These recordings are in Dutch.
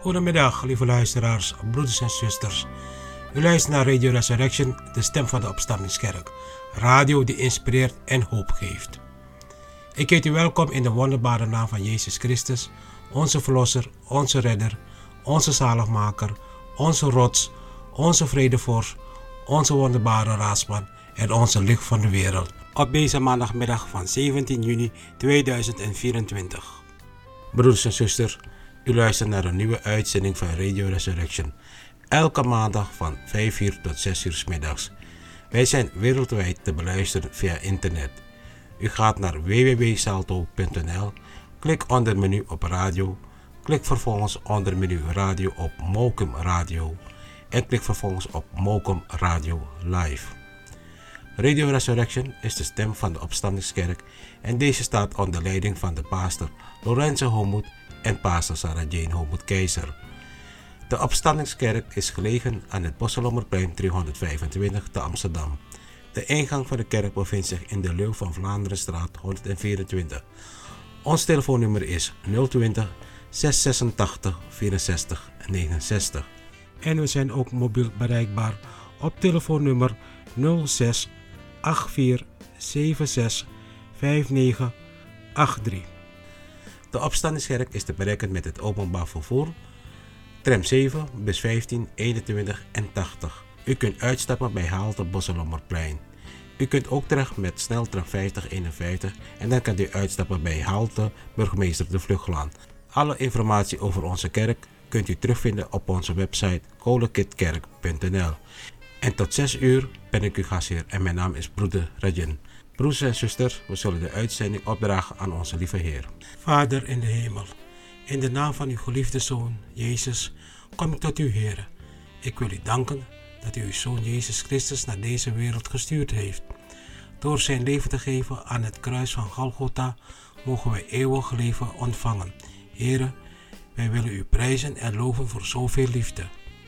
Goedemiddag, lieve luisteraars, broeders en zusters. U luistert naar Radio Resurrection, de stem van de Opstandingskerk. Radio die inspireert en hoop geeft. Ik heet u welkom in de wonderbare naam van Jezus Christus, onze Verlosser, onze Redder, onze Zaligmaker, onze Rots, onze Vredevorst, onze wonderbare Raadsman en onze Licht van de wereld. Op deze maandagmiddag van 17 juni 2024. Broeders en zusters, u luistert naar een nieuwe uitzending van Radio Resurrection. Elke maandag van 5 uur tot 6 uur 's middags. Wij zijn wereldwijd te beluisteren via internet. U gaat naar www.salto.nl, klik onder menu op radio, klik vervolgens onder menu radio op Mokum Radio en klik vervolgens op Mokum Radio Live. Radio Resurrection is de stem van de Opstandingskerk en deze staat onder leiding van de pastor Lorenzo Homoet en pastor Sarah Jane Homoet Keizer. De Opstandingskerk is gelegen aan het Bosselommerplein 325 te Amsterdam. De ingang van de kerk bevindt zich in de Leeuw van Vlaanderenstraat 124. Ons telefoonnummer is 020 686 64 69. En we zijn ook mobiel bereikbaar op telefoonnummer 06 84 76 59 83. De Opstandingskerk is te bereiken met het openbaar vervoer, tram 7, bus 15, 21 en 80. U kunt uitstappen bij halte Bosselommerplein. U kunt ook terecht met sneltram 5051 en dan kunt u uitstappen bij halte Burgemeester de Vluchtlaan. Alle informatie over onze kerk kunt u terugvinden op onze website kolekitkerk.nl. En tot 6 uur ben ik uw gastheer en mijn naam is broeder Rajan. Broeders en zusters, we zullen de uitzending opdragen aan onze lieve Heer. Vader in de hemel, in de naam van uw geliefde Zoon, Jezus, kom ik tot u, Heer. Ik wil u danken dat u uw Zoon Jezus Christus naar deze wereld gestuurd heeft. Door zijn leven te geven aan het kruis van Golgotha, mogen wij eeuwig leven ontvangen. Heer, wij willen u prijzen en loven voor zoveel liefde.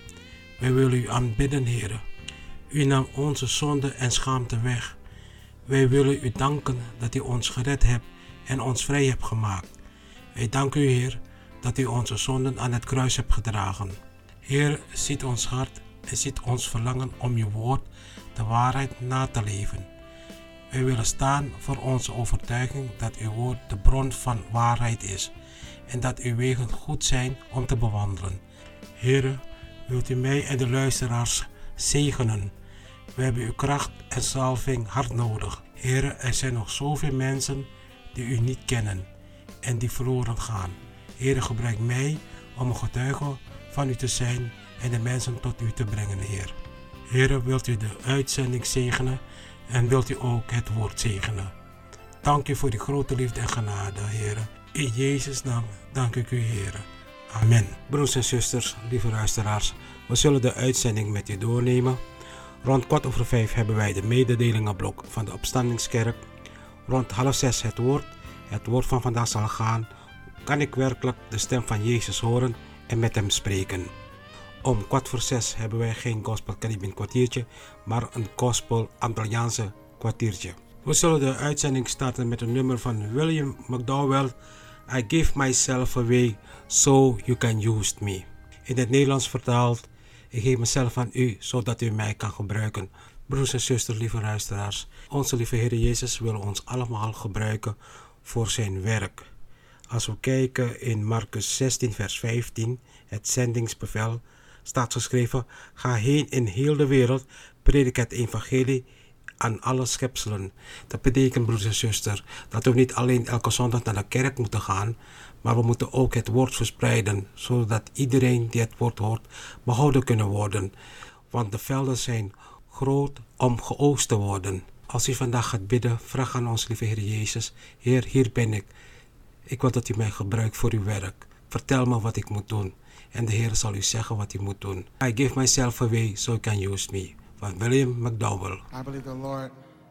Wij willen u aanbidden, Heer. U nam onze zonde en schaamte weg. Wij willen u danken dat u ons gered hebt en ons vrij hebt gemaakt. Wij danken u, Heer, dat u onze zonden aan het kruis hebt gedragen. Heer, ziet ons hart en ziet ons verlangen om uw woord, de waarheid, na te leven. Wij willen staan voor onze overtuiging dat uw woord de bron van waarheid is en dat uw wegen goed zijn om te bewandelen. Heer, wilt u mij en de luisteraars zegenen. We hebben uw kracht en salving hard nodig. Heer, er zijn nog zoveel mensen die u niet kennen en die verloren gaan. Heer, gebruik mij om een getuige van u te zijn en de mensen tot u te brengen, Heer. Heer, wilt u de uitzending zegenen en wilt u ook het woord zegenen. Dank u voor die grote liefde en genade, Heer. In Jezus' naam dank ik u, Heer. Amen. Broers en zusters, lieve luisteraars, we zullen de uitzending met u doornemen. Rond 4:15 hebben wij de mededelingenblok van de Opstandingskerk. Rond 5:30 het woord. Het woord van vandaag zal gaan: kan ik werkelijk de stem van Jezus horen en met hem spreken? Om 5:15 hebben wij geen Gospel Caribbean kwartiertje, maar een Gospel Antilliaanse kwartiertje. We zullen de uitzending starten met een nummer van William McDowell. I give myself away so you can use me. In het Nederlands vertaald: ik geef mezelf aan u, zodat u mij kan gebruiken. Broers en zusters, lieve luisteraars, onze lieve Heer Jezus wil ons allemaal gebruiken voor zijn werk. Als we kijken in Marcus 16 vers 15, het zendingsbevel, staat geschreven: ga heen in heel de wereld, predik het evangelie aan alle schepselen. Dat betekent, broers en zusters, dat we niet alleen elke zondag naar de kerk moeten gaan, maar we moeten ook het woord verspreiden, zodat iedereen die het woord hoort behouden kunnen worden. Want de velden zijn groot om geoogst te worden. Als u vandaag gaat bidden, vraag aan ons lieve Heer Jezus: Heer, hier ben ik. Ik wil dat u mij gebruikt voor uw werk. Vertel me wat ik moet doen. En de Heer zal u zeggen wat u moet doen. I give myself away so you can use me. Van William McDowell. I believe the Lord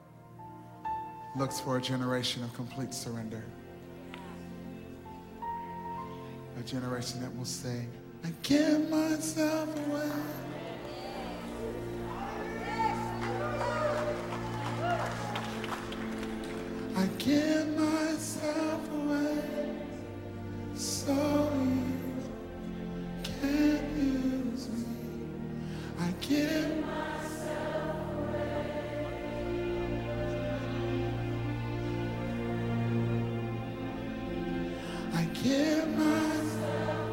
looks for a generation of complete surrender. A generation that will say, I give myself away. I give myself away so you give. I give myself.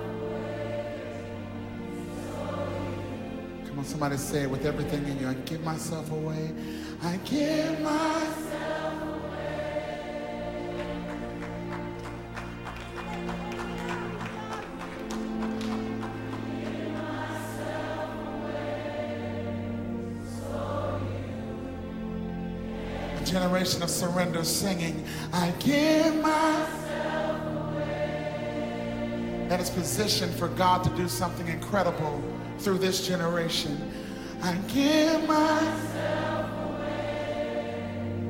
Come on, somebody say it with everything in you. I give myself away. I give myself. A generation of surrender singing, I give myself. That is positioned for God to do something incredible through this generation. I give myself away.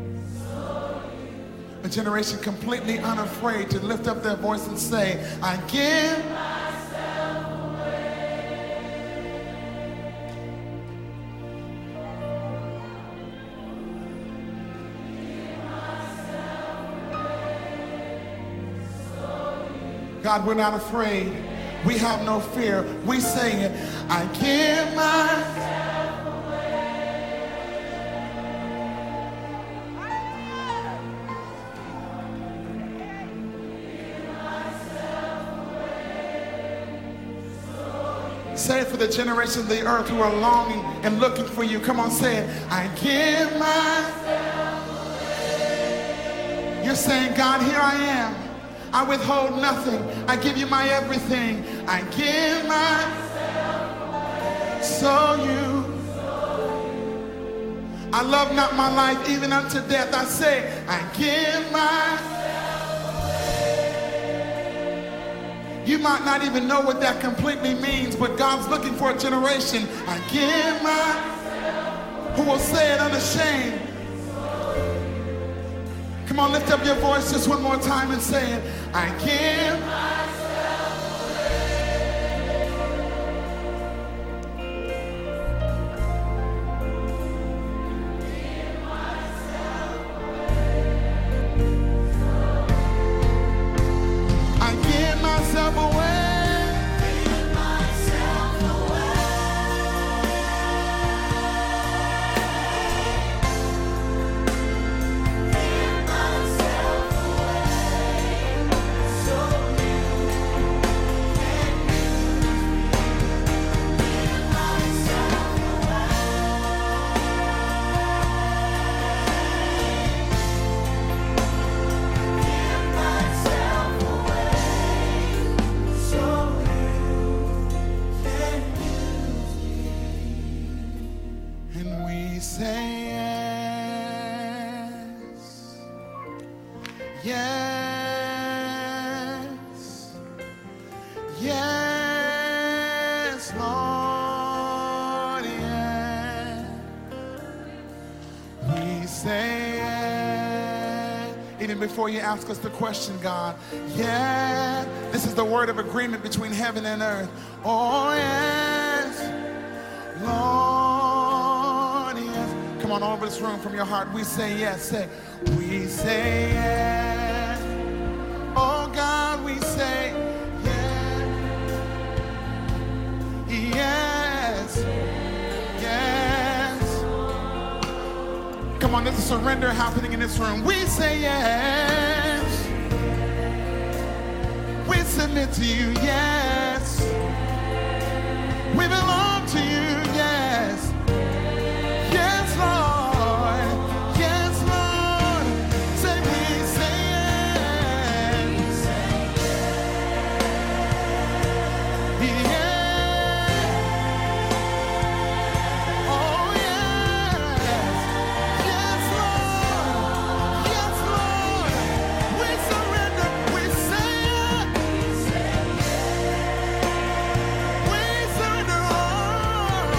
A generation completely unafraid to lift up their voice and say, I give myself away. God, we're not afraid. We have no fear. We sing it. I give myself away. Say it for the generation of the earth who are longing and looking for you. Come on, say it. I give myself away. You're saying, God, here I am. I withhold nothing. I give you my everything. I give myself away. So you. I love not my life even unto death. I say, I give myself away. You might not even know what that completely means, but God's looking for a generation. I give myself who will say it unashamed. Come on, lift up your voice just one more time and say it. I give myself away. I give myself away. Give myself Yes, yes, Lord, yes. We say yes. Even before you ask us the question, God, yeah. This is the word of agreement between heaven and earth. Oh, yes, Lord, yes. Come on, all over this room from your heart. We say yes. Say, we say yes. Oh God, we say yes. Yes. Yes. Come on, there's a surrender happening in this room. We say yes. We submit to you, yes. We belong to you, yes. Yes, Lord. Yes, Lord. Say we say yes. Yeah. Oh, yes. Yes, Lord. Yes, Lord. We surrender. We say yes. We surrender all.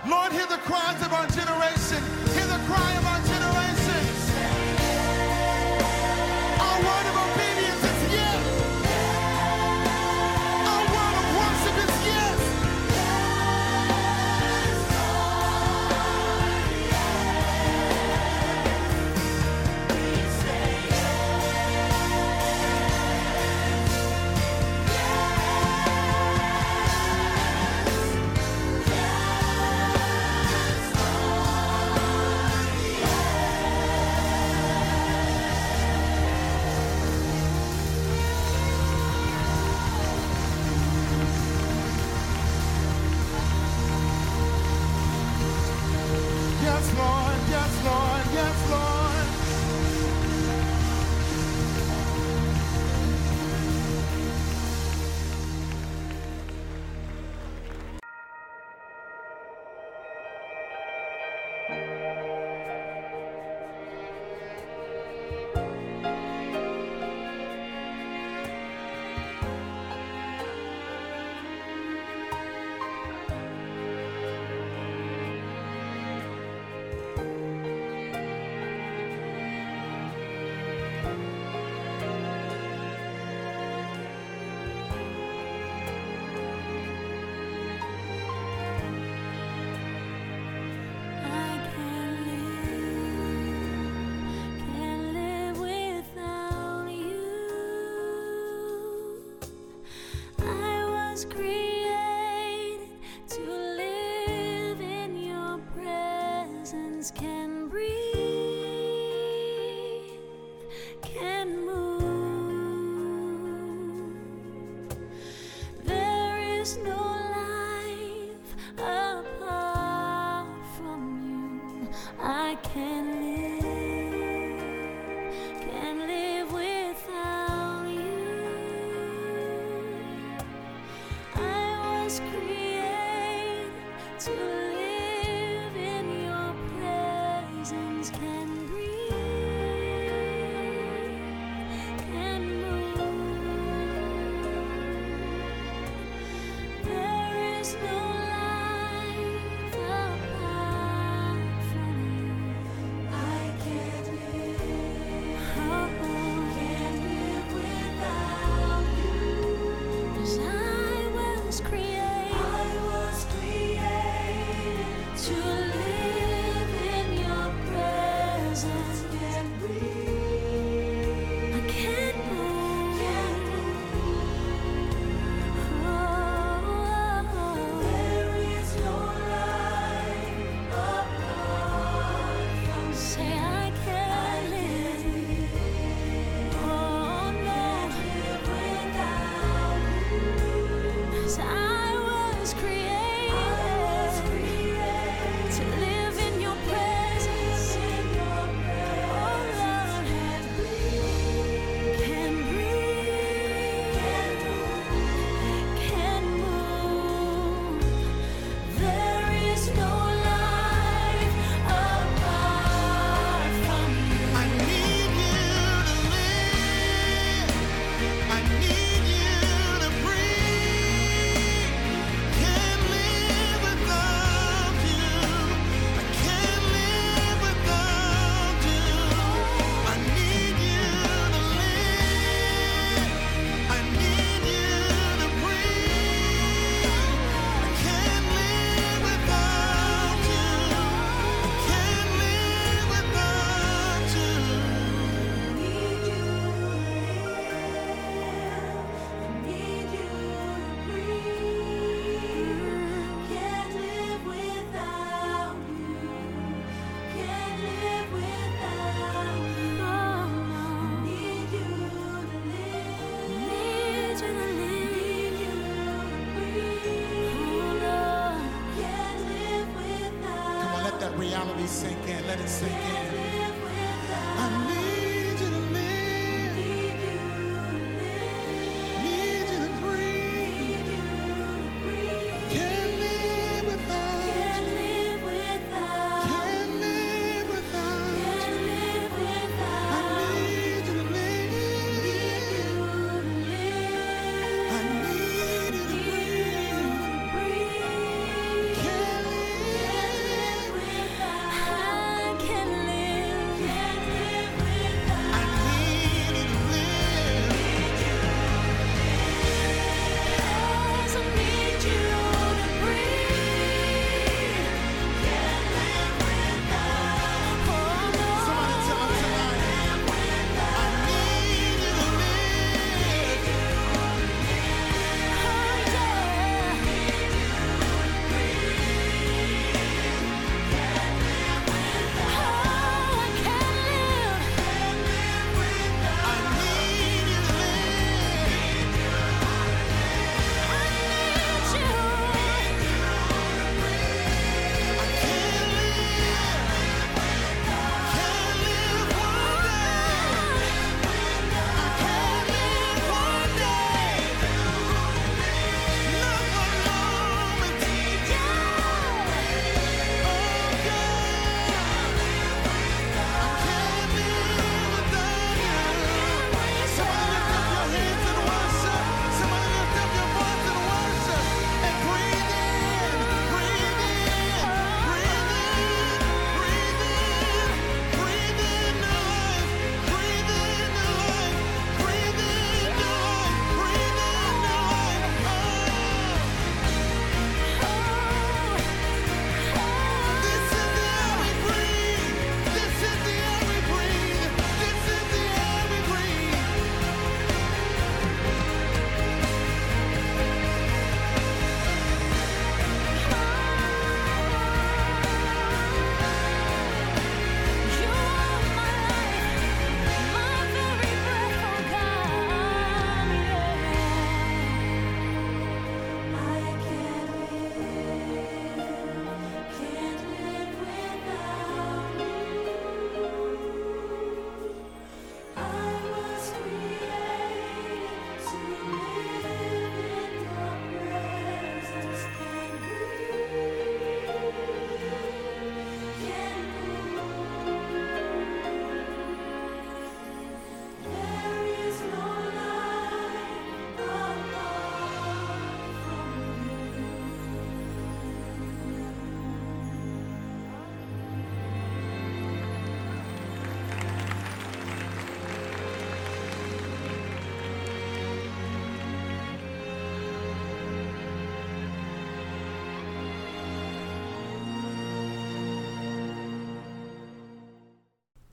Lord, hear the cries of our generation. Hear the cry of our generation. Our word of obedience is yes. Our word of worship is yes. Yes, Lord, yes, Lord, yes, Lord. Can breathe, can move. There is no life apart from you. I can live without you. I was created to live in your presence. Can breathe, can move. There is no life apart from you. I can't live, can't live without you. 'Cause I was created to live in your presence. Can breathe, I can't move, there is no life apart from. Say I can't live, oh no, live without you. 'Cause I was created to live in your presence. Oh Lord, can breathe, can move. There is no life apart from you. I need you to live. I need you to breathe. Can't live without you. I can't live without you. I need you to live. I need you to breathe. I can't live without you. Can't live without you. Need you to live, need you to breathe. Can't live without you, can't live without you. Need you to live, need you to breathe. Oh Lord, can't live without. Come on, let that reality sink in. Let it sink Can't in. live without. I need you to live. Need you to live, Need you to breathe. need you to breathe. Can't live without you. Can't live without. Can't live without you. Can't live without. I need you to live. I need you to breathe. Can't live.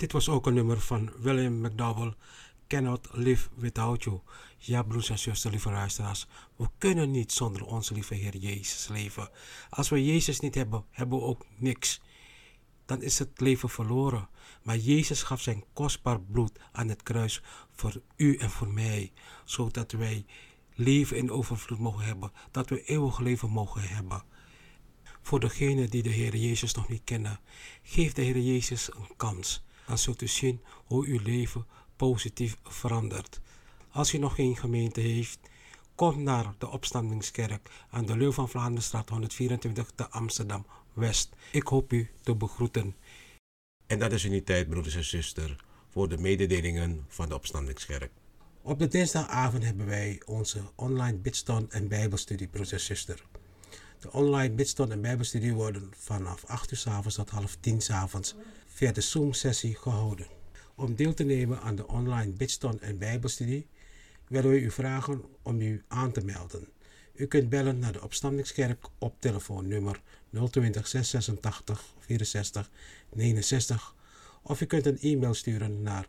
Dit was ook een nummer van William McDowell, Cannot Live Without You. Ja, broers en zusters, lieve luisteraars, we kunnen niet zonder onze lieve Heer Jezus leven. Als we Jezus niet hebben, hebben we ook niks. Dan is het leven verloren. Maar Jezus gaf zijn kostbaar bloed aan het kruis voor u en voor mij, zodat wij leven in overvloed mogen hebben, dat we eeuwig leven mogen hebben. Voor degenen die de Heer Jezus nog niet kennen, geef de Heer Jezus een kans. Dan zult u zien hoe uw leven positief verandert. Als u nog geen gemeente heeft, kom naar de Opstandingskerk aan de Leeuw van Vlaanderenstraat 124 te Amsterdam West. Ik hoop u te begroeten. En dat is nu tijd, broeders en zusters, voor de mededelingen van de Opstandingskerk. Op de dinsdagavond hebben wij onze online bidstond en bijbelstudie, broeders en zusters. De online bidstond en bijbelstudie worden vanaf 8 uur 's avonds tot 9:30 's avonds via de Zoom-sessie gehouden. Om deel te nemen aan de online bidstond en bijbelstudie willen we u vragen om u aan te melden. U kunt bellen naar de Opstandingskerk op telefoonnummer 020 686 64 69 of u kunt een e-mail sturen naar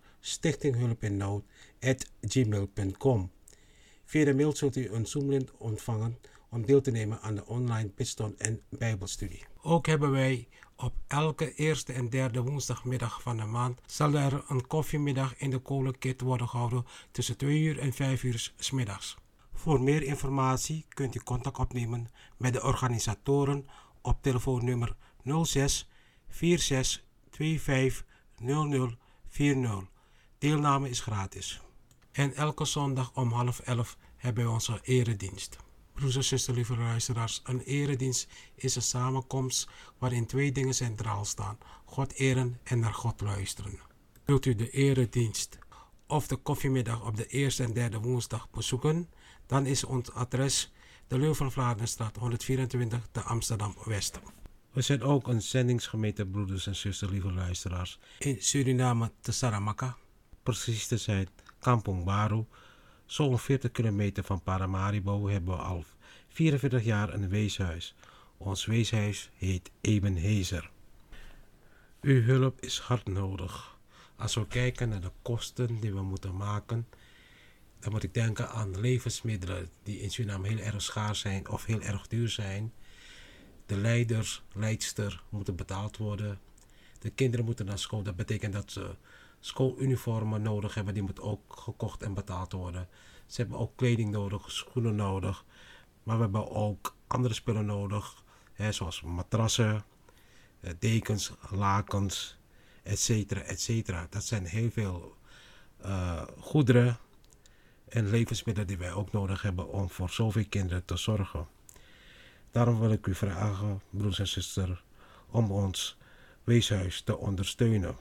stichtinghulpinnood@gmail.com. Via de mail zult u een Zoom-link ontvangen om deel te nemen aan de online bidstond en bijbelstudie. Ook hebben wij op elke eerste en derde woensdagmiddag van de maand zal er een koffiemiddag in de kolenkit worden gehouden tussen 2 uur en 5 uur 's middags. Voor meer informatie kunt u contact opnemen met de organisatoren op telefoonnummer 06 46 25 00 40. Deelname is gratis. En elke zondag om 10:30 hebben we onze eredienst. Broers en zusters, lieve luisteraars, een eredienst is een samenkomst waarin 2 dingen centraal staan: God eren en naar God luisteren. Wilt u de eredienst of de koffiemiddag op de eerste en derde woensdag bezoeken, dan is ons adres de Leeuw van Vlaanderenstraat 124 te Amsterdam West. We zijn ook een zendingsgemeente, broeders en zusters, lieve luisteraars, in Suriname te Saramaka, precies te zijn Kampong Baru. Zo'n 40 kilometer van Paramaribo hebben we al 44 jaar een weeshuis. Ons weeshuis heet Ebenezer. Uw hulp is hard nodig. Als we kijken naar de kosten die we moeten maken, dan moet ik denken aan levensmiddelen die in Suriname heel erg schaars zijn of heel erg duur zijn. De leidster moeten betaald worden. De kinderen moeten naar school. Dat betekent dat ze schooluniformen nodig hebben. Die moeten ook gekocht en betaald worden. Ze hebben ook kleding nodig, schoenen nodig. Maar we hebben ook andere spullen nodig. Zoals matrassen, dekens, lakens, etc. Dat zijn heel veel goederen en levensmiddelen die wij ook nodig hebben om voor zoveel kinderen te zorgen. Daarom wil ik u vragen, broers en zusters, om ons weeshuis te ondersteunen.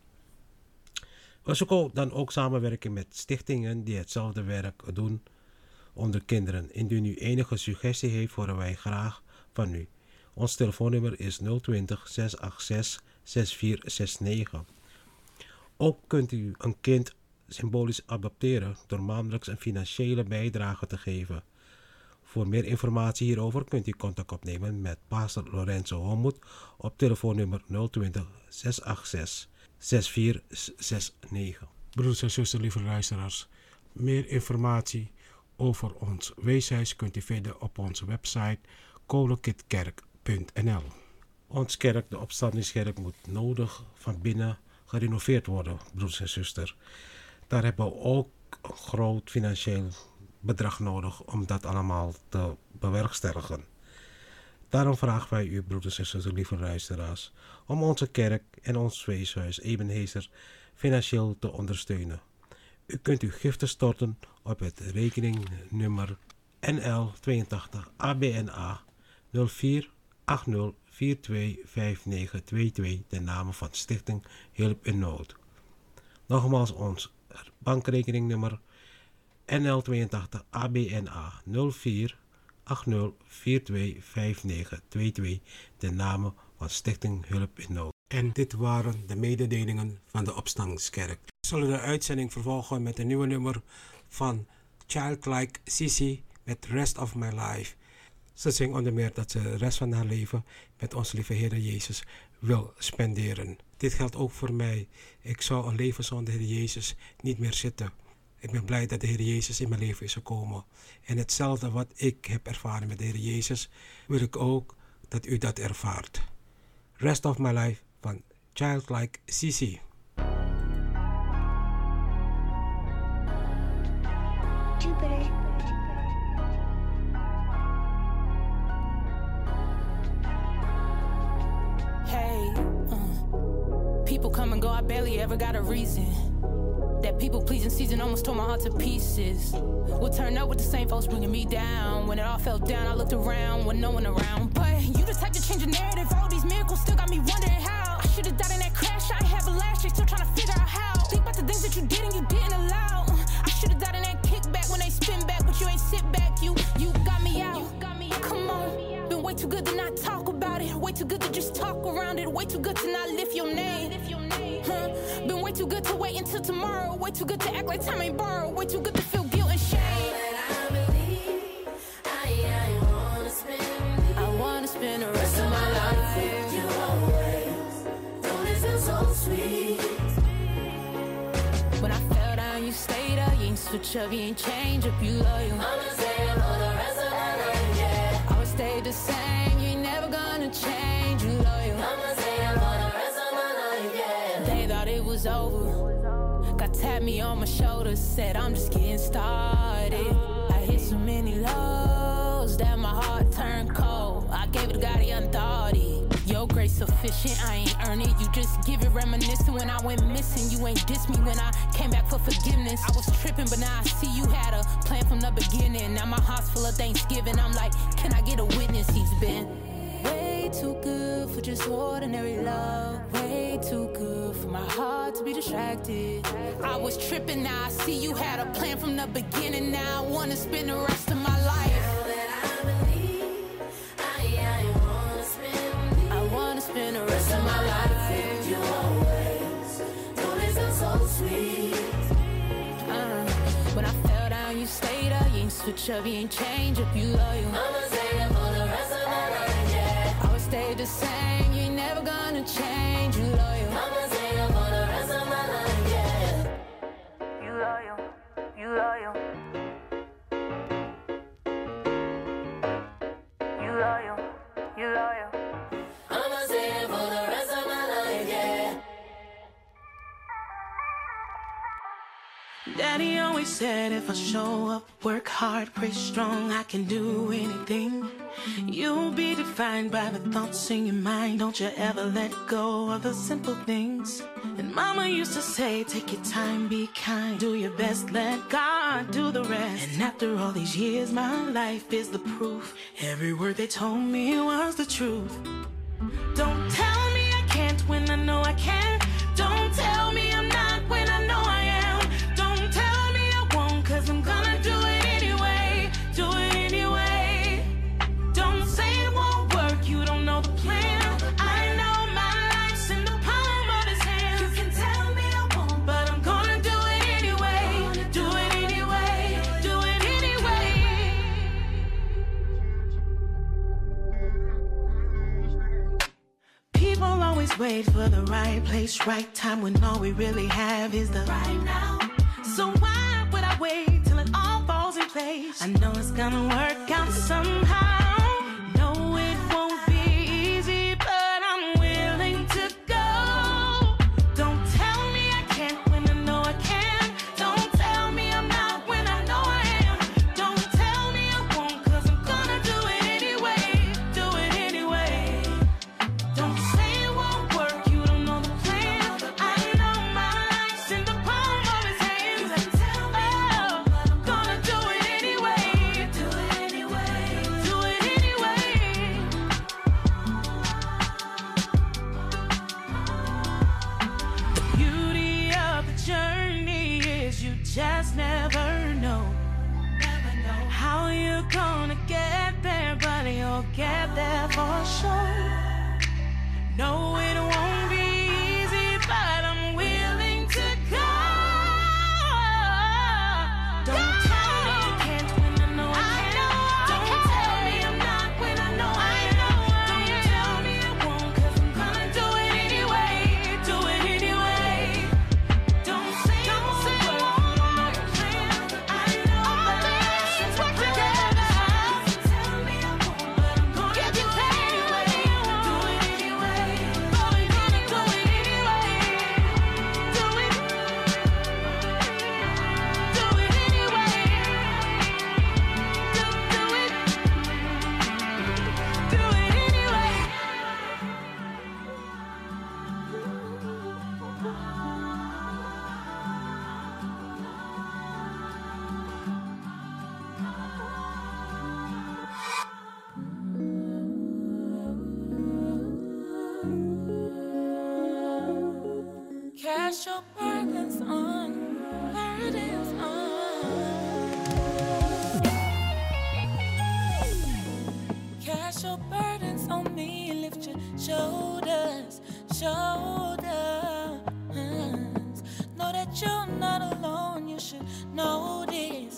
We zoeken dan ook samenwerking met stichtingen die hetzelfde werk doen onder kinderen. Indien u enige suggestie heeft, horen wij graag van u. Ons telefoonnummer is 020 686 6469. Ook kunt u een kind symbolisch adopteren door maandelijks een financiële bijdrage te geven. Voor meer informatie hierover kunt u contact opnemen met pastor Lorenzo Homoet op telefoonnummer 020 686 6469. Broeders en zusters, lieve luisteraars, meer informatie over ons weeshuis kunt u vinden op onze website kolekitkerk.nl. Ons kerk, de Opstandingskerk, moet nodig van binnen gerenoveerd worden, broeders en zusters. Daar hebben we ook een groot financieel bedrag nodig om dat allemaal te bewerkstelligen. Daarom vragen wij u, broeders en zusters, lieve luisteraars, om onze kerk en ons weeshuis Ebenezer financieel te ondersteunen. U kunt uw giften storten op het rekeningnummer NL82 ABNA 04 80 42 5922 ten name van Stichting Hulp in Nood. Nogmaals ons bankrekeningnummer NL82 ABNA 04 80 42 5922 ten name van Stichting Hulp in Nood. En dit waren de mededelingen van de Opstandingskerk. We zullen de uitzending vervolgen met een nieuwe nummer van Childlike Sissy met Rest of My Life. Ze zingt onder meer dat ze de rest van haar leven met onze lieve Heer Jezus wil spenderen. Dit geldt ook voor mij. Ik zou een leven zonder Heer Jezus niet meer zitten. Ik ben blij dat de Heer Jezus in mijn leven is gekomen. En hetzelfde wat ik heb ervaren met de Heer Jezus, wil ik ook dat u dat ervaart. Rest of My Life van Childlike CC. People come and go, I barely ever got a reason. That people pleasing season almost tore my heart to pieces. What turned up with the same folks bringing me down. When it all fell down, I looked around with no one around. But you the type to change the narrative. All these miracles still got me wondering how. I should've died in that crash, I ain't have a last check, still trying to figure out how. Think about the things that you did and you didn't allow. I should've died in that kickback when they spin back, but you ain't sit back. You got me out. Come on, been way too good to not talk about it. Way too good to just talk around it. Way too good to not lift your name. Been way too good to wait until tomorrow. Way too good to act like time ain't borrowed. Way too good to feel guilt and shame. I wanna spend the rest of my life with you always. Don't it feel so sweet? When I fell down, you stayed up. You ain't switch up, you ain't change up, you loyal. I'ma stay up for the rest of my life, yeah. I would stay the same, you ain't never gonna change, you loyal. I'ma stay up for the rest of my life, yeah. They thought it was over. Got tapped me on my shoulder, said I'm just getting started. I hit so many lows that my heart turned cold. I gave it to God, he unthought it. Your grace sufficient, I ain't earn it. You just give it reminiscent when I went missing. You ain't diss me when I came back for forgiveness. I was tripping, but now I see you had a plan from the beginning. Now my heart's full of Thanksgiving. I'm like, can I get a witness? He's been way too good for just ordinary love. Way too good for my heart to be distracted. I was tripping, now I see you had a plan from the beginning. Now I wanna spend the rest of my life. Spend the rest of my life with you always. Don't it feel so sweet? When I fell down, you stayed up. You ain't switch up, you ain't change up, you loyal. I'ma stay up for the rest of my life, yeah. I would stay the same, you ain't never gonna change, you loyal. I'ma stay up for the rest of my life, yeah. You loyal, you loyal. You loyal, you loyal. Daddy always said if I show up, work hard, pray strong, I can do anything. You'll be defined by the thoughts in your mind. Don't you ever let go of the simple things. And Mama used to say, take your time, be kind, do your best, let God do the rest. And after all these years, my life is the proof. Every word they told me was the truth. Don't tell me I can't when I know I can. Don't tell me I'm not when I know I am. Don't tell me I won't, 'cause I'm gonna do it anyway. Do it anyway. Don't say it won't work, you don't know the plan. I know my life's in the palm of his hand. You can tell me I won't, but I'm gonna do it anyway. Do it anyway. Do it anyway. People always wait for the right place, right time, when all we really have is the right now. So why would I wait till it all falls in place? I know it's gonna work out somehow. No, it won't be easy, but I'm willing to go. Don't tell me I can't when I know I can. Don't tell me I'm not when I know I am. Don't tell me I won't, 'cause I'm gonna do it anyway. Do it anyway. Don't say it won't work, you don't know the plan. I know my life's in the palm of his hands. You can tell me, oh, gonna do it anyway. Do it anyway. Do it Cast your burdens on, burdens on. Cast your burdens on me, lift your shoulders, shoulders. Know that you're not alone, you should know this,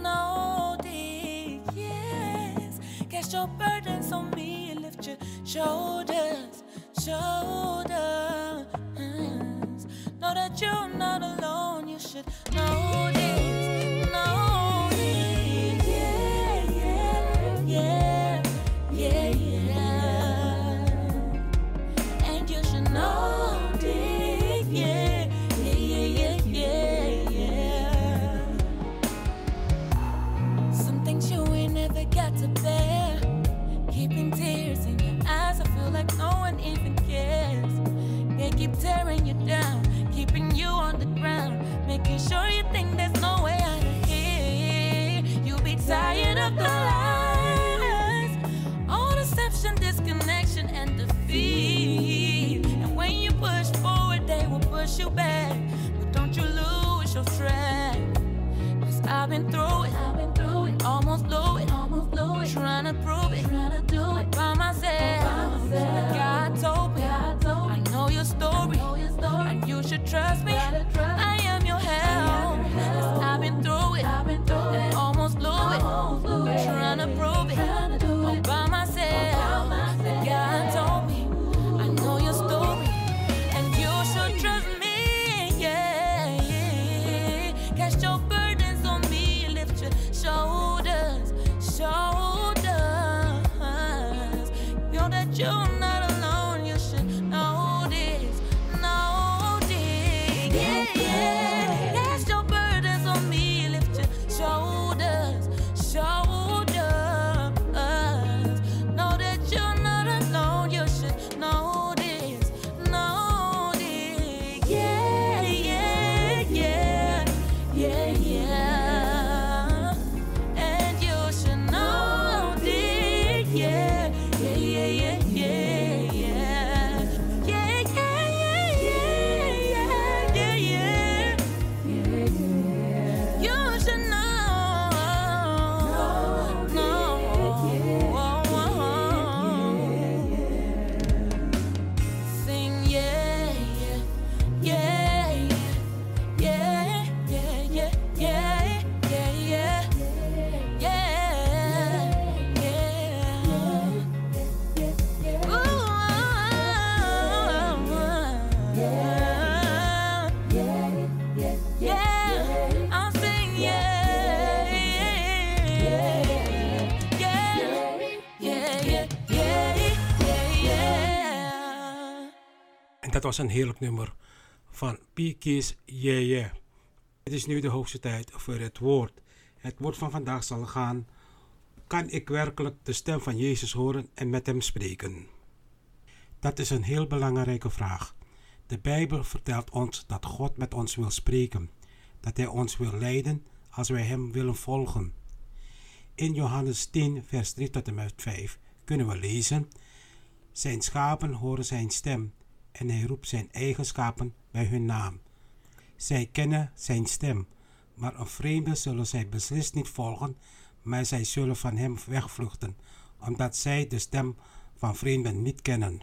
yes. Cast your burdens on me, lift your shoulders, shoulders. Know that you're not alone, you should know this, yeah, yeah, yeah, yeah, yeah. And you should know this, yeah, yeah, yeah, yeah, yeah. Some things you ain't never got to bear. Keeping tears in your eyes, I feel like no one even cares. They keep tearing you down, keeping you on the ground, making sure you think there's no way out of here. You'll be tired of the lies, all deception, disconnection, and defeat. And when you push forward, they will push you back. But don't you lose your strength, 'cause I've been through it, almost blew it, trying to prove it, by myself. God told me, I know your story, and you should trust me. I am your help, 'cause I've been through it, almost blew it, trying to prove it, all by myself. God told me, I know your story, and you should trust me, yeah. Cast your burdens on me, lift your shoulders, shoulders. Know that you're not alone, you should know this, yeah, yeah. Cast your burdens on me, lift your shoulders, shoulders. Know that you're not alone, you should know this, yeah, yeah, yeah, yeah, yeah. And you should know this, yeah, yeah, yeah, yeah, yeah, yeah. Yeah, yeah, yeah, yeah, yeah, yeah. You should know, Sing, yeah, yeah, yeah, yeah, yeah, yeah, yeah, yeah, yeah, yeah. Yeah, I'll sing, yeah, yeah. En dat was een heerlijk nummer van P-Keys, Yeah Yeah. Het is nu de hoogste tijd voor het woord. Het woord van vandaag zal gaan: kan ik werkelijk de stem van Jezus horen en met hem spreken? Dat is een heel belangrijke vraag. De Bijbel vertelt ons dat God met ons wil spreken, dat hij ons wil leiden als wij hem willen volgen. In Johannes 10 vers 3 tot en met 5 kunnen we lezen: zijn schapen horen zijn stem en hij roept zijn eigen schapen bij hun naam. Zij kennen zijn stem, maar een vreemde zullen zij beslist niet volgen, maar zij zullen van hem wegvluchten, omdat zij de stem van vreemden niet kennen.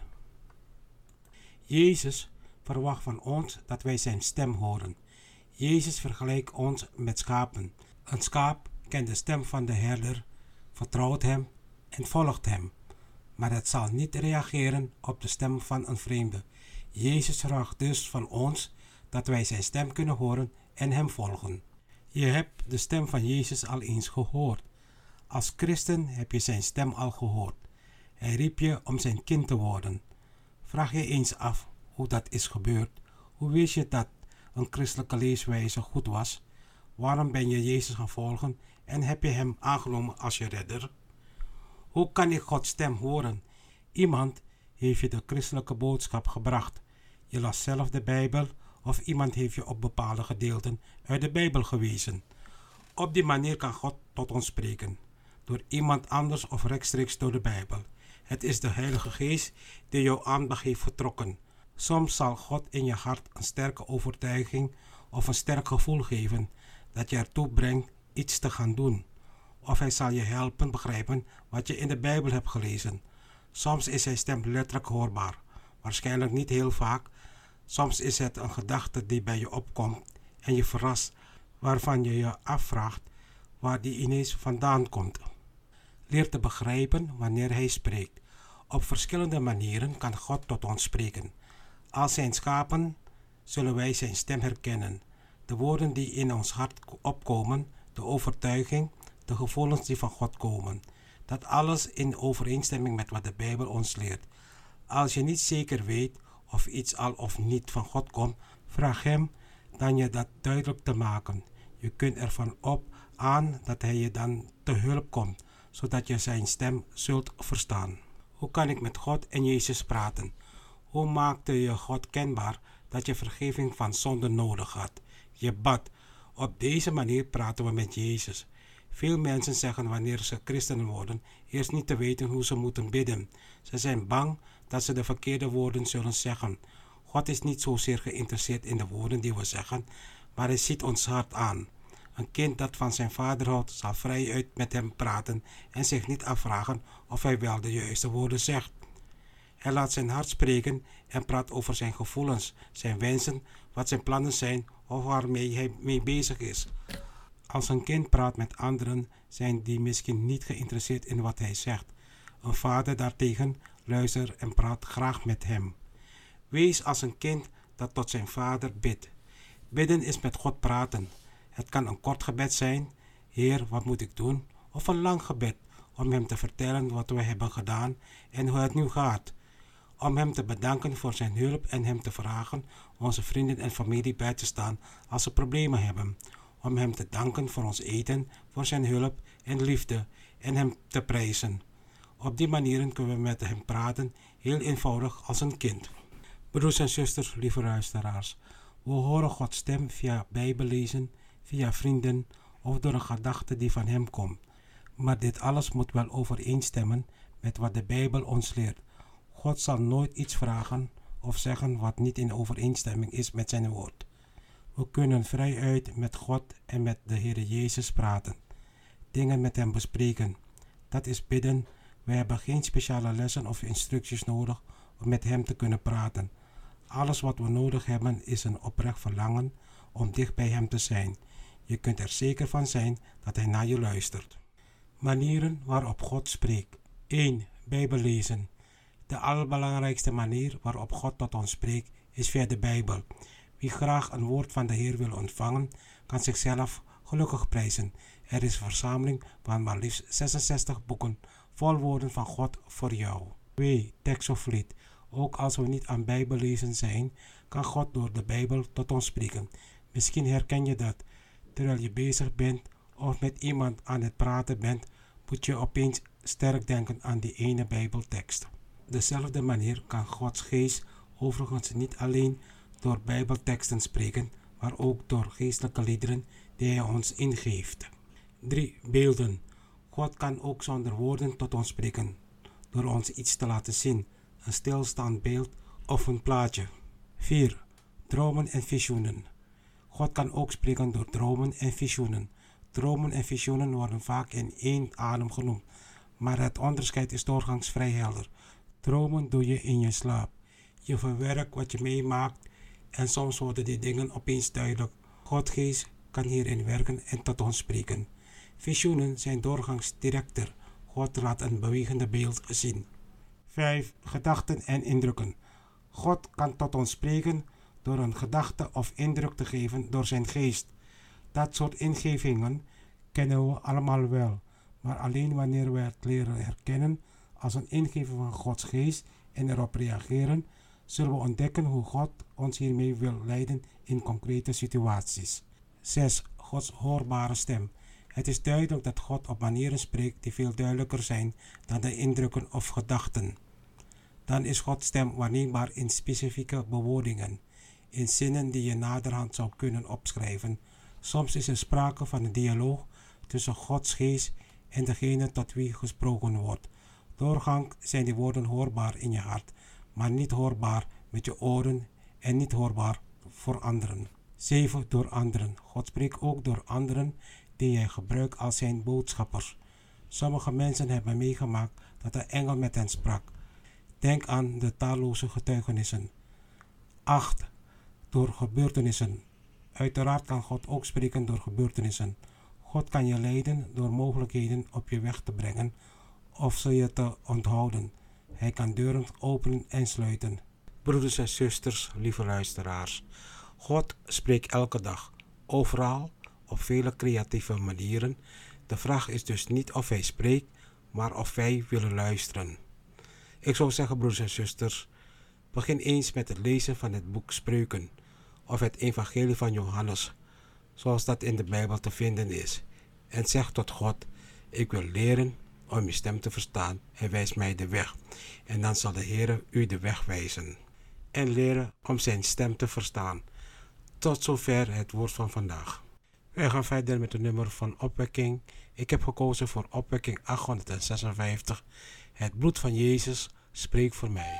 Jezus verwacht van ons dat wij zijn stem horen. Jezus vergelijkt ons met schapen. Een schaap kent de stem van de herder, vertrouwt hem en volgt hem, maar het zal niet reageren op de stem van een vreemde. Jezus verwacht dus van ons dat wij zijn stem kunnen horen en hem volgen. Je hebt de stem van Jezus al eens gehoord. Als christen heb je zijn stem al gehoord. Hij riep je om zijn kind te worden. Vraag je eens af hoe dat is gebeurd. Hoe wist je dat een christelijke leefwijze goed was? Waarom ben je Jezus gaan volgen en heb je hem aangenomen als je redder? Hoe kan ik Gods stem horen? Iemand heeft je de christelijke boodschap gebracht. Je las zelf de Bijbel of iemand heeft je op bepaalde gedeelten uit de Bijbel gewezen. Op die manier kan God tot ons spreken, door iemand anders of rechtstreeks door de Bijbel. Het is de Heilige Geest die jouw aandacht heeft getrokken. Soms zal God in je hart een sterke overtuiging of een sterk gevoel geven dat je ertoe brengt iets te gaan doen. Of hij zal je helpen begrijpen wat je in de Bijbel hebt gelezen. Soms is zijn stem letterlijk hoorbaar, waarschijnlijk niet heel vaak. Soms is het een gedachte die bij je opkomt en je verrast, waarvan je je afvraagt waar die ineens vandaan komt. Leer te begrijpen wanneer hij spreekt. Op verschillende manieren kan God tot ons spreken. Als zijn schapen zullen wij zijn stem herkennen. De woorden die in ons hart opkomen, de overtuiging, de gevoelens die van God komen. Dat alles in overeenstemming met wat de Bijbel ons leert. Als je niet zeker weet of iets al of niet van God komt, vraag hem dan je dat duidelijk te maken. Je kunt ervan op aan dat hij je dan te hulp komt, zodat je zijn stem zult verstaan. Hoe kan ik met God en Jezus praten? Hoe maakte je God kenbaar dat je vergeving van zonde nodig had? Je bad. Op deze manier praten we met Jezus. Veel mensen zeggen wanneer ze christenen worden, eerst niet te weten hoe ze moeten bidden. Ze zijn bang dat ze de verkeerde woorden zullen zeggen. God is niet zozeer geïnteresseerd in de woorden die we zeggen, maar hij ziet ons hart aan. Een kind dat van zijn vader houdt, zal vrijuit met hem praten en zich niet afvragen of hij wel de juiste woorden zegt. Hij laat zijn hart spreken en praat over zijn gevoelens, zijn wensen, wat zijn plannen zijn of waarmee hij mee bezig is. Als een kind praat met anderen, zijn die misschien niet geïnteresseerd in wat hij zegt. Een vader daartegen luistert en praat graag met hem. Wees als een kind dat tot zijn vader bidt. Bidden is met God praten. Het kan een kort gebed zijn, Heer, wat moet ik doen? Of een lang gebed, om hem te vertellen wat we hebben gedaan en hoe het nu gaat. Om hem te bedanken voor zijn hulp en hem te vragen onze vrienden en familie bij te staan als ze problemen hebben. Om hem te danken voor ons eten, voor zijn hulp en liefde en hem te prijzen. Op die manieren kunnen we met hem praten, heel eenvoudig als een kind. Broers en zusters, lieve luisteraars, we horen Gods stem via Bijbellezen, via vrienden of door een gedachte die van hem komt. Maar dit alles moet wel overeenstemmen met wat de Bijbel ons leert. God zal nooit iets vragen of zeggen wat niet in overeenstemming is met zijn woord. We kunnen vrijuit met God en met de Heer Jezus praten. Dingen met hem bespreken. Dat is bidden. We hebben geen speciale lessen of instructies nodig om met hem te kunnen praten. Alles wat we nodig hebben is een oprecht verlangen om dicht bij hem te zijn. Je kunt er zeker van zijn dat hij naar je luistert. Manieren waarop God spreekt. 1. Bijbel lezen. De allerbelangrijkste manier waarop God tot ons spreekt is via de Bijbel. Wie graag een woord van de Heer wil ontvangen, kan zichzelf gelukkig prijzen. Er is een verzameling van maar liefst 66 boeken vol woorden van God voor jou. 2. Tekst of lied. Ook als we niet aan Bijbellezen zijn, kan God door de Bijbel tot ons spreken. Misschien herken je dat. Terwijl je bezig bent of met iemand aan het praten bent, moet je opeens sterk denken aan die ene Bijbeltekst. Dezelfde manier kan Gods geest overigens niet alleen door Bijbelteksten spreken, maar ook door geestelijke liederen die hij ons ingeeft. 3. Beelden. God kan ook zonder woorden tot ons spreken, door ons iets te laten zien, een stilstaand beeld of een plaatje. 4. Dromen en visioenen. God kan ook spreken door dromen en visioenen. Dromen en visioenen worden vaak in één adem genoemd, maar het onderscheid is doorgaans vrij helder. Dromen doe je in je slaap. Je verwerkt wat je meemaakt en soms worden die dingen opeens duidelijk. Gods geest kan hierin werken en tot ons spreken. Visioenen zijn doorgaans directer. God laat een bewegende beeld zien. 5. Gedachten en indrukken. God kan tot ons spreken door een gedachte of indruk te geven door zijn geest. Dat soort ingevingen kennen we allemaal wel, maar alleen wanneer we het leren herkennen als een ingeving van Gods geest en erop reageren, zullen we ontdekken hoe God ons hiermee wil leiden in concrete situaties. 6. Gods hoorbare stem. Het is duidelijk dat God op manieren spreekt die veel duidelijker zijn dan de indrukken of gedachten. Dan is Gods stem waarneembaar in specifieke bewoordingen, in zinnen die je naderhand zou kunnen opschrijven. Soms is er sprake van een dialoog tussen Gods geest en degene tot wie gesproken wordt. Doorgaans zijn die woorden hoorbaar in je hart, maar niet hoorbaar met je oren en niet hoorbaar voor anderen. 7. Door anderen. God spreekt ook door anderen die hij gebruikt als zijn boodschappers. Sommige mensen hebben meegemaakt dat een engel met hen sprak. Denk aan de talloze getuigenissen. 8. Door gebeurtenissen. Uiteraard kan God ook spreken door gebeurtenissen. God kan je leiden door mogelijkheden op je weg te brengen of ze je te onthouden. Hij kan deuren openen en sluiten. Broeders en zusters, lieve luisteraars. God spreekt elke dag, overal, op vele creatieve manieren. De vraag is dus niet of hij spreekt, maar of wij willen luisteren. Ik zou zeggen, broeders en zusters, begin eens met het lezen van het boek Spreuken of het evangelie van Johannes, zoals dat in de Bijbel te vinden is. En zeg tot God, ik wil leren om uw stem te verstaan en wijs mij de weg. En dan zal de Heer u de weg wijzen. En leren om zijn stem te verstaan. Tot zover het woord van vandaag. Wij gaan verder met het nummer van opwekking. Ik heb gekozen voor opwekking 856. Het bloed van Jezus spreekt voor mij.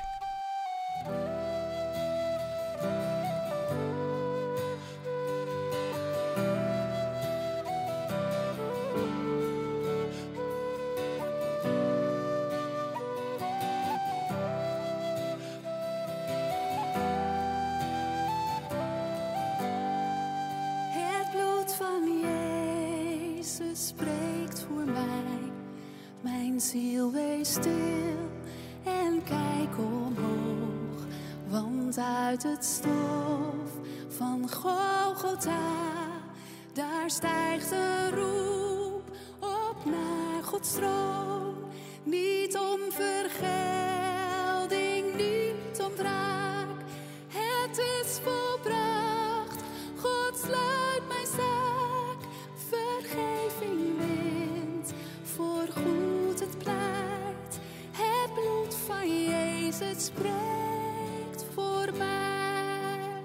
Het bloed van Jezus spreekt voor mij. Mijn ziel wees stil en kijk omhoog. Want uit het stof van Golgotha, daar stijgt een roep op naar Gods troon. Niet om vergelding, niet om wraak. Het is volbracht, God sluit mijn zaak. Vergeving wint, voorgoed het pleit. Het bloed van Jezus spreekt voor mij.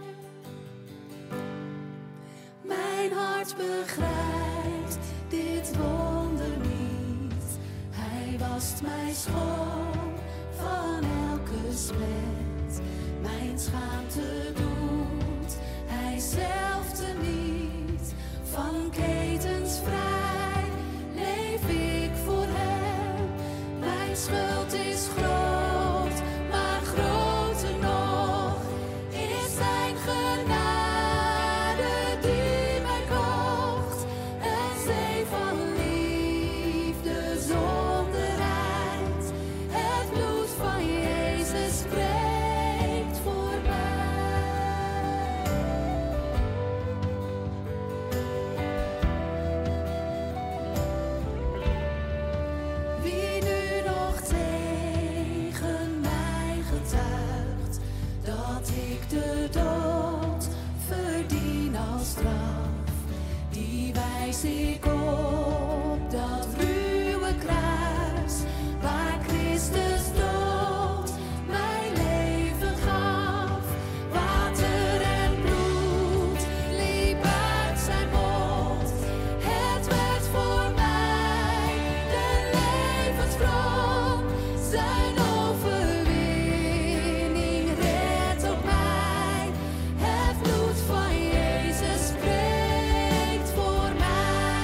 Mijn hart begrijpt dit wonder niet. Hij wast mij schoon van elke smet. Mijn schaamte doet hij zelf teniet. Van ketens vrij leef ik voor hem. Mijn schuld is groot, maar groter nog is zijn genade die mij kocht. Een zee van liefde zonder eind. Het bloed van Jezus spreekt voor mij. Wie nu nog tegen mij getuigt dat ik de dood verdien als straf, die wijs ik op dat ruwe kruis waar Christus dood mijn leven gaf. Water en bloed liep uit zijn mond. Het werd voor mij de levensbron. Zijn overwinning redt ook mij. Het bloed van Jezus spreekt voor mij.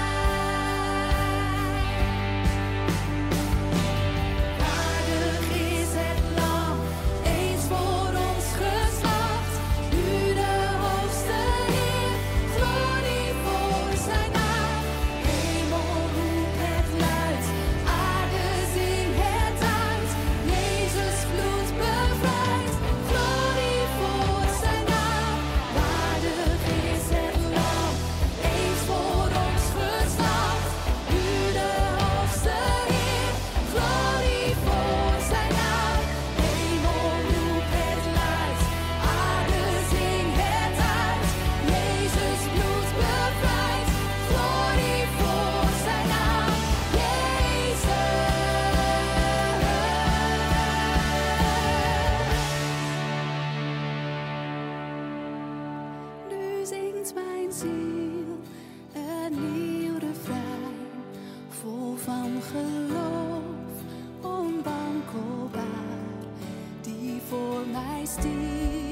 Waardig is het lam, eens voor ons geslacht. Nu de hoogste Heer, glorie voor zijn naam. Hemel roep het luid, aarde zing het uit. Jezus bloed bevrijdt, glorie voor zijn naam. Waardig is het lam, eens voor ons geslacht. Nu de hoogste Heer, glorie voor zijn naam. Hemel roep het luid, aarde zing het uit. Jezus bloed bevrijdt, glorie voor zijn naam. Nu zingt mijn ziel een nieuw refrein, vol van geloof, onwankelbaar, die voor mij stierf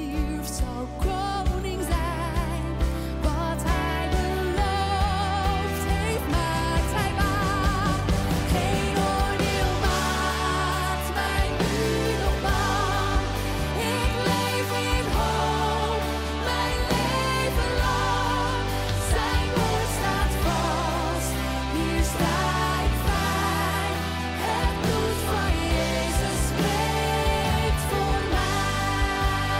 zou koning zijn. Wat hij belooft, heeft maakt hij waar. Geen oordeel maakt mij nu nog bang. Ik leef in hoop, mijn leven lang. Zijn woord staat vast, hier sta ik vrij. Het bloed van Jezus spreekt voor mij.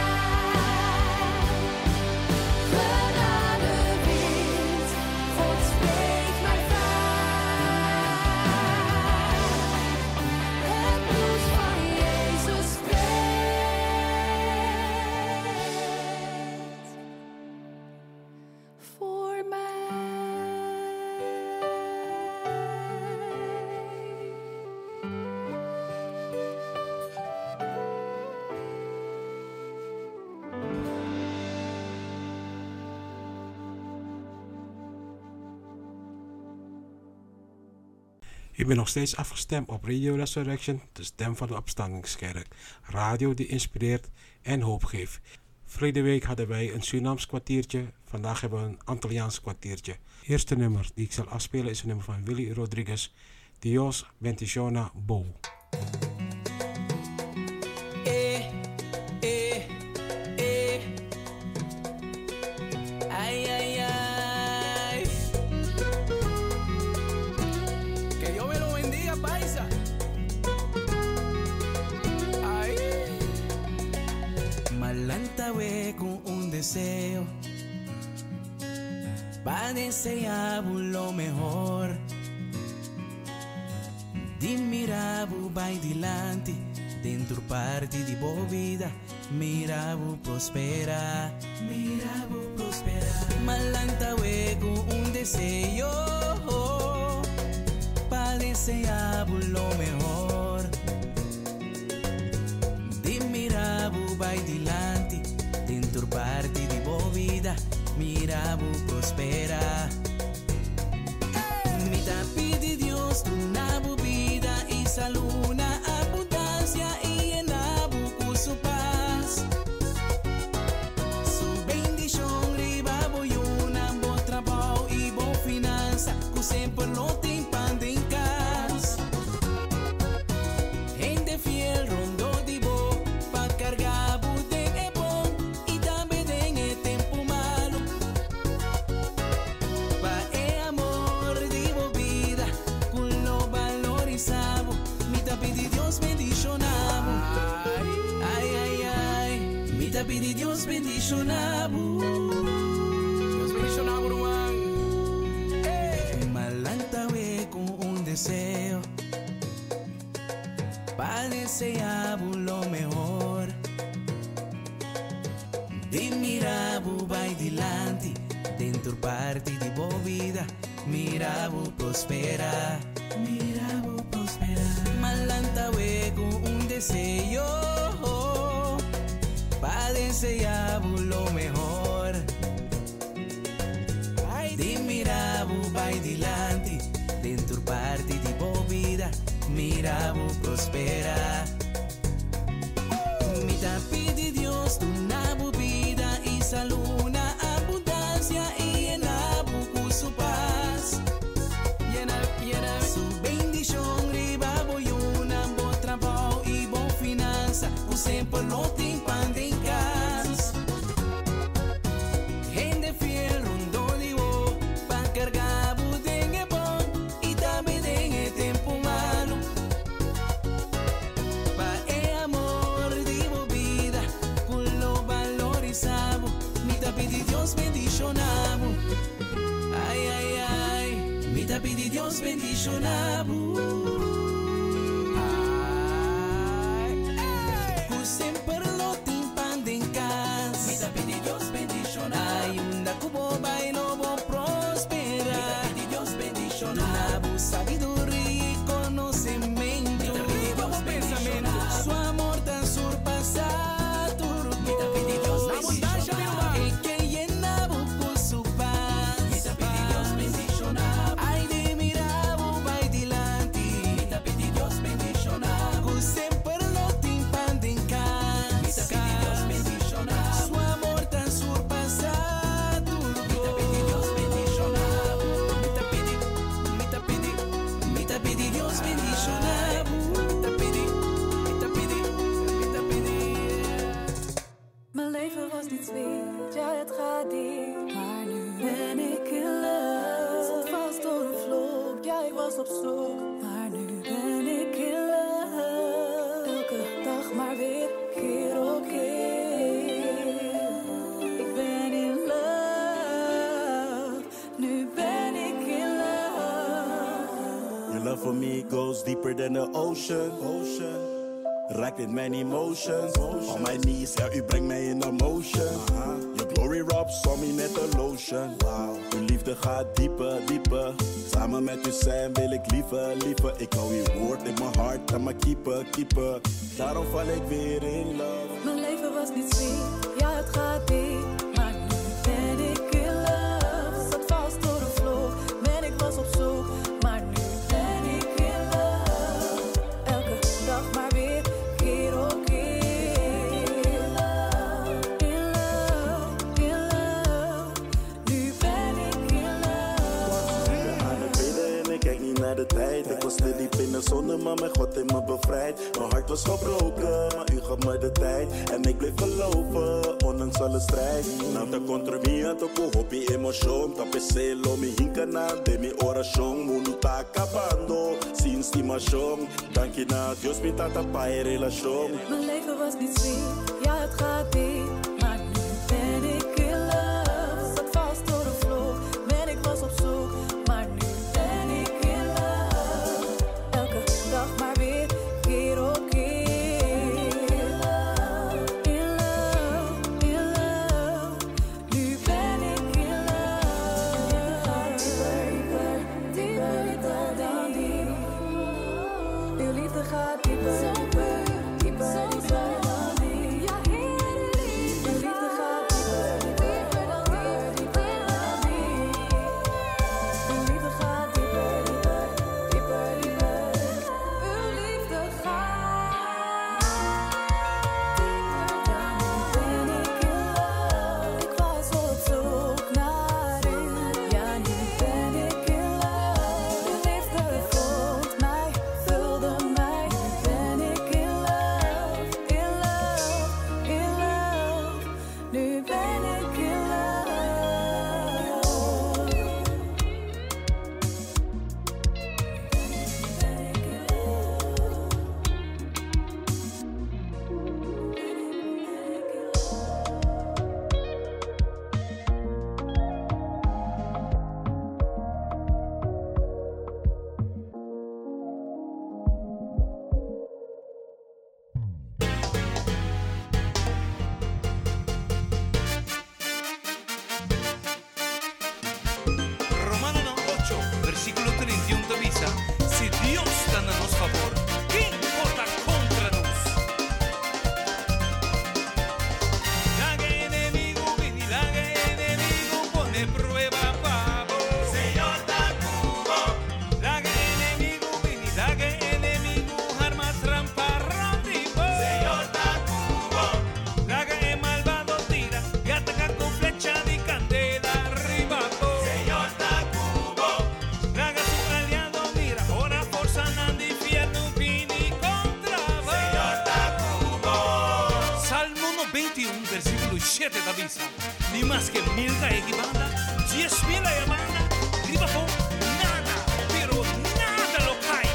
Genadewind, God spreekt mij vrij. Het bloed van Jezus spreekt voor mij. U bent nog steeds afgestemd op Radio Resurrection, de stem van de opstandingskerk. Radio die inspireert en hoop geeft. Vorige week hadden wij een Surinaams kwartiertje, vandaag hebben we een Antilliaans kwartiertje. Eerste nummer die ik zal afspelen is een nummer van Willy Rodriguez, Dios Bendiciona Bo. Ay, ay, ay. Que Dios me lo bendiga, paisa. Ay. Malanta con un deseo para desear lo mejor. Di mirabu vai dilante dentro parte di boa vida. Mirabu prospera, mirabu prospera. Malanta con un deseo para desear lo mejor. Di mirabu vai dilante dentro parte di boa vida. Mirabu prospera. Mi pide Dios una vida y salud, una abundancia y en su paz. Su bendición riba voy una buen trabajo y buena finanza, que siempre lo tempan en casa. Gente fiel rondo de bo, pa cargar buten e bom y también en el tiempo malo. Pa e amor de bo vida, con lo valorizamos. Mi pide Dios bendicionamos. Ay, ay, ay. Mi pide Dios bendicionamos. Dios bendicionamos, hermano. Malanta con un deseo para desear lo mejor. Di mirabu vai dilante dentro parte di boa vida. Mirabu prospera, mirabu prospera. Malanta con un deseo para desear lo mejor. Di mirabu vai dilante dentro parte di boa vida. Mirabu prospera. Mi pide Dios una vida y salud, una abundancia y en con su paz. Llena su bendición riba voy una buen trabajo y buena finanza, que siempre lo tempan en casa. Gente fiel rondo de bo, pa cargar buten e bom y también en el tiempo malo. Pa e amor de bo vida, con lo valorizamos. Mi pide Dios bendicionamos. Ay, ay, ay. Mi pide Dios bendicionamos. Ay, siempre lo timpan en casa. Mi pide Dios bendicionamos. Ay, un cubo bailo bon prospera. Mi pide Dios bendicionamos. Sabiduría y conocimiento. Mi pide Dios bendicionamos. Su amor tan surpasado. Mi pide Dios bendicionamos. Y que llena con su paz. Mi pide Dios bendicionamos. Ay, de mirabu vai dilante sweet, ja het gaat diep. Maar nu ben ik in love. Zat vast door een vloek, ja ik was op zoek. Maar nu ben ik in love. Elke dag maar weer, keer op keer. Ik ben in love. Nu ben ik in love. Your love for me goes deeper than the ocean. Raakt in mijn emotions. On my knees, ja, u brengt mij in emotion. Your glory rubs on me net een lotion. Uw liefde gaat dieper, dieper. Samen met u zijn wil ik liever. Ik hou uw woord in mijn hart en mijn keeper. Daarom val ik weer in love. Mijn leven was niet sweet, ja het gaat diep. Maar nu ben ik in love. Zat vast door een vloer, ben ik was op zoek. Maar nu ben ik in love. Elke dag maar weer, keer op keer. In love, in love, in love. Nu ben ik in love. Ik ben aan het bidden en ik kijk niet naar de tijd. Ik was te diep in de zonde, maar mijn God heeft me bevrijd. Mijn hart was gebroken, maar u gaf me de tijd. En ik bleef geloven, ondanks alle strijd. Nam de contra mia, toko hopi emotion. Tapecelo, mi hinkanan, de mi oración. Munuta acabando, sin estimación. Dank je na Dios, mi tata pa je relación. Mijn leven was niet sweet, ja het gaat diep. Maar nu ben ik in love. Zat vast door een vloer, ben ik was op zoek. Maar nu ben ik in love. Elke dag maar weer, keer op keer. In love, in love, in love. Nu ben ik in love. Dieper, dieper dan diep. Uw liefde gaat dieper, dieper, dieper dan diep. Ja, Heer, uw liefde gaat dieper, dieper dan diep, dieper dan diep. Uw liefde gaat dieper, dieper, dieper, dieper. Uw liefde gaat dieper. Ja, nu ben ik in love. Ik was op zoek naar u. Ja, nu ben ik in love. Uw liefde vond mij, vulde mij. Nu ben ik in love, in love, in love. Nu ben ik in love. Romano 8, versículo 31 avisa: si Dios está a nos favor, ¿quién importa contra nos? La que enemigo viene, la que enemigo pone prueba pavo. Señor da cubo. La que enemigo viene, la que enemigo arma trampa rompipo. Señor da cubo. La que el malvado tira y ataca con flecha de candela arriba. Señor da cubo. La que su aliado mira, ora forza nandi infierno vini contra vos. Señor da cubo. Salmo 91, versículo 7 te avisa: ni más que 1000 cae y banda, 10.000 la llamada, griba por nada, pero nada lo cae.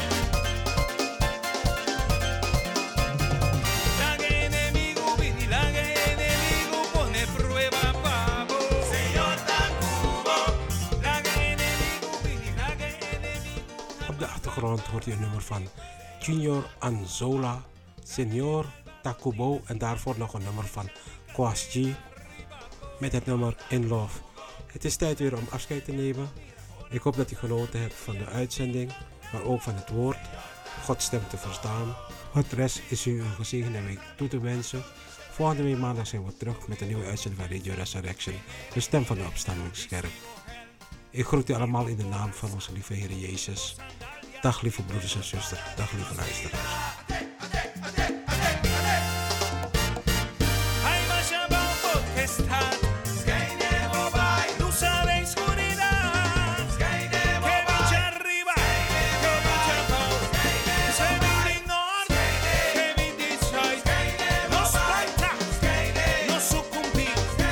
La que enemigo viene, la que enemigo pone prueba pavo. Señor da cubo. La que enemigo viene, la que enemigo. Op de achtergrond hoort je een nummer van Junior Anzola, Senior Takubo en daarvoor nog een nummer van Kwas G met het nummer In Love. Het is tijd weer om afscheid te nemen. Ik hoop dat u genoten hebt van de uitzending, maar ook van het woord, Gods stem te verstaan. Wat rest is u een gezegende week toe te wensen. Volgende week maandag zijn we terug met een nieuwe uitzending van Radio Resurrection, de stem van de opstandingskerk. Ik groet u allemaal in de naam van onze lieve Heer Jezus. Dag lieve broeders en zusters, dag lieve luisteraars. Hay más llamado potestad. Luz a la oscuridad. Que lucha arriba, que lucha abajo. Se vive en norte, que vive en sur. Nos falta, no sucumbir.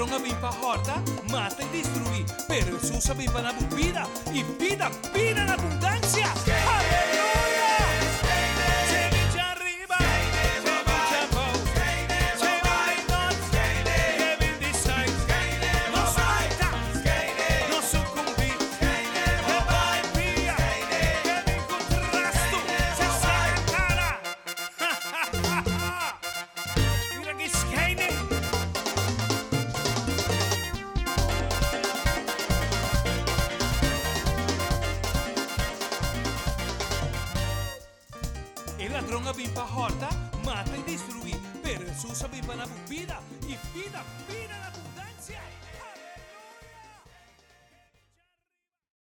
ladrón vem para horta, mata e destruir, pero Jesús vem para dar vida e vida en abundancia. Aleluya. Se vince arriba, se vince abajo, se vai norte, se vem de sai, no salta, no sucumbir, se vai via, se vem contrasto, se sai cara. Mira que skating. El ladrón vem para horta, mata e destruir, pero Jesús vem para dar vida e vida en abundancia.